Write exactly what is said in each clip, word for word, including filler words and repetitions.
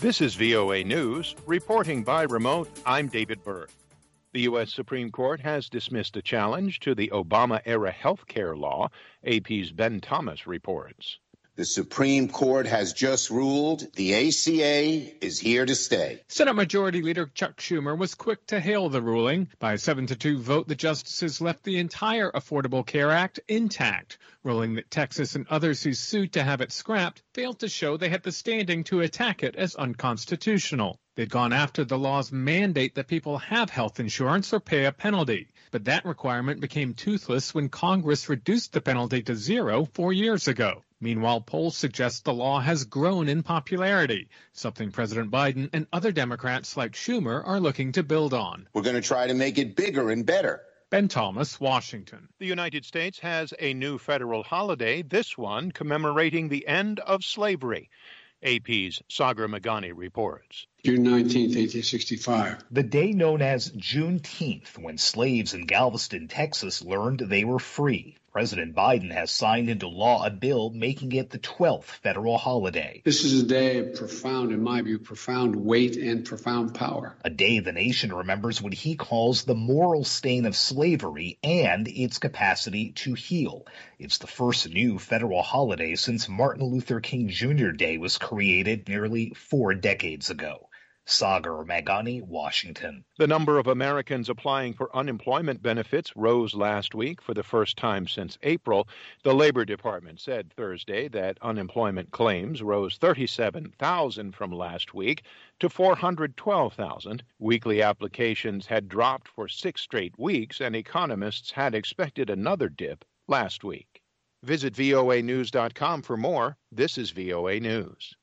This is V O A News. Reporting by remote, I'm David Byrd. The U S Supreme Court has dismissed a challenge to the Obama-era health care law, A P's Ben Thomas reports. The Supreme Court has just ruled the A C A is here to stay. Senate Majority Leader Chuck Schumer was quick to hail the ruling. By a seven to two vote, the justices left the entire Affordable Care Act intact, ruling that Texas and others who sued to have it scrapped failed to show they had the standing to attack it as unconstitutional. They'd gone after the law's mandate that people have health insurance or pay a penalty. But that requirement became toothless when Congress reduced the penalty to zero four years ago. Meanwhile, polls suggest the law has grown in popularity, something President Biden and other Democrats like Schumer are looking to build on. We're going to try to make it bigger and better. Ben Thomas, Washington. The United States has a new federal holiday, this one commemorating the end of slavery. A P's Sagar Meghani reports. June nineteenth, eighteen sixty-five. The day known as Juneteenth, when slaves in Galveston, Texas learned they were free. President Biden has signed into law a bill making it the twelfth federal holiday. This is a day of profound, in my view, profound weight and profound power. A day the nation remembers what he calls the moral stain of slavery and its capacity to heal. It's the first new federal holiday since Martin Luther King Junior Day was created nearly four decades ago. Sagar Meghani, Washington. The number of Americans applying for unemployment benefits rose last week for the first time since April. The Labor Department said Thursday that unemployment claims rose thirty-seven thousand from last week to four hundred twelve thousand. Weekly applications had dropped for six straight weeks, and economists had expected another dip last week. Visit V O A news dot com for more. This is V O A News.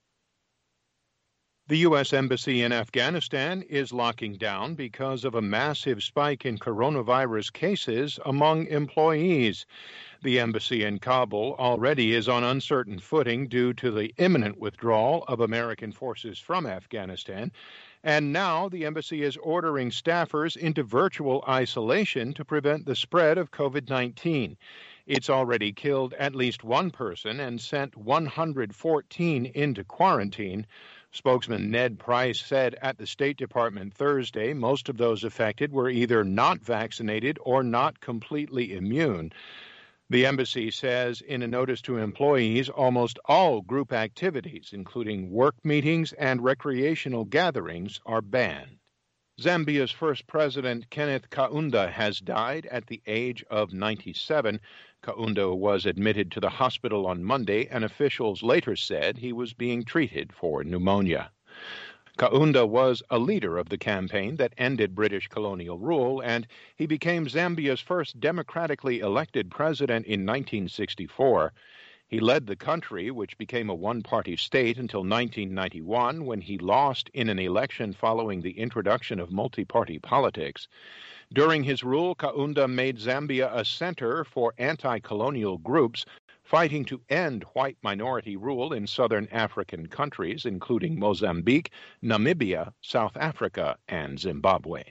The U S Embassy in Afghanistan is locking down because of a massive spike in coronavirus cases among employees. The embassy in Kabul already is on uncertain footing due to the imminent withdrawal of American forces from Afghanistan, and now the embassy is ordering staffers into virtual isolation to prevent the spread of COVID nineteen. It's already killed at least one person and sent one hundred fourteen into quarantine. Spokesman Ned Price said at the State Department Thursday most of those affected were either not vaccinated or not completely immune. The embassy says in a notice to employees almost all group activities, including work meetings and recreational gatherings, are banned. Zambia's first president, Kenneth Kaunda, has died at the age of ninety-seven. Kaunda was admitted to the hospital on Monday, and officials later said he was being treated for pneumonia. Kaunda was a leader of the campaign that ended British colonial rule, and he became Zambia's first democratically elected president in nineteen sixty-four. He led the country, which became a one-party state, until nineteen ninety-one, when he lost in an election following the introduction of multi-party politics. During his rule, Kaunda made Zambia a center for anti-colonial groups fighting to end white minority rule in southern African countries, including Mozambique, Namibia, South Africa, and Zimbabwe.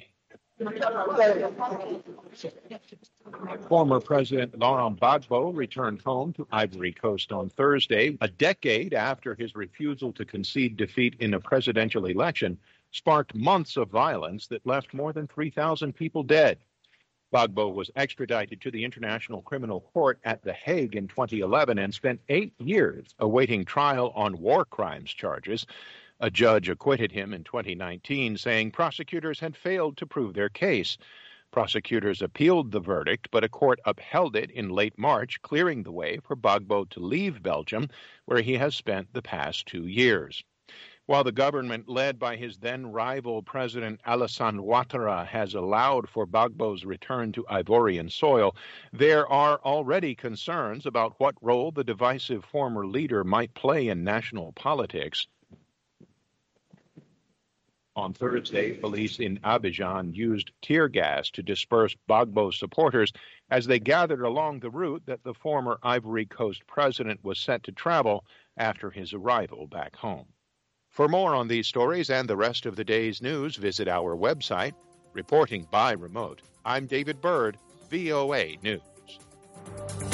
Former President Laurent Gbagbo returned home to Ivory Coast on Thursday, a decade after his refusal to concede defeat in a presidential election sparked months of violence that left more than three thousand people dead. Gbagbo was extradited to the International Criminal Court at The Hague in twenty eleven and spent eight years awaiting trial on war crimes charges. A judge acquitted him in twenty nineteen, saying prosecutors had failed to prove their case. Prosecutors appealed the verdict, but a court upheld it in late March, clearing the way for Gbagbo to leave Belgium, where he has spent the past two years. While the government led by his then-rival President Alassane Ouattara has allowed for Gbagbo's return to Ivorian soil, there are already concerns about what role the divisive former leader might play in national politics. On Thursday, police in Abidjan used tear gas to disperse Gbagbo supporters as they gathered along the route that the former Ivory Coast president was set to travel after his arrival back home. For more on these stories and the rest of the day's news, visit our website. Reporting by remote, I'm David Byrd, V O A News.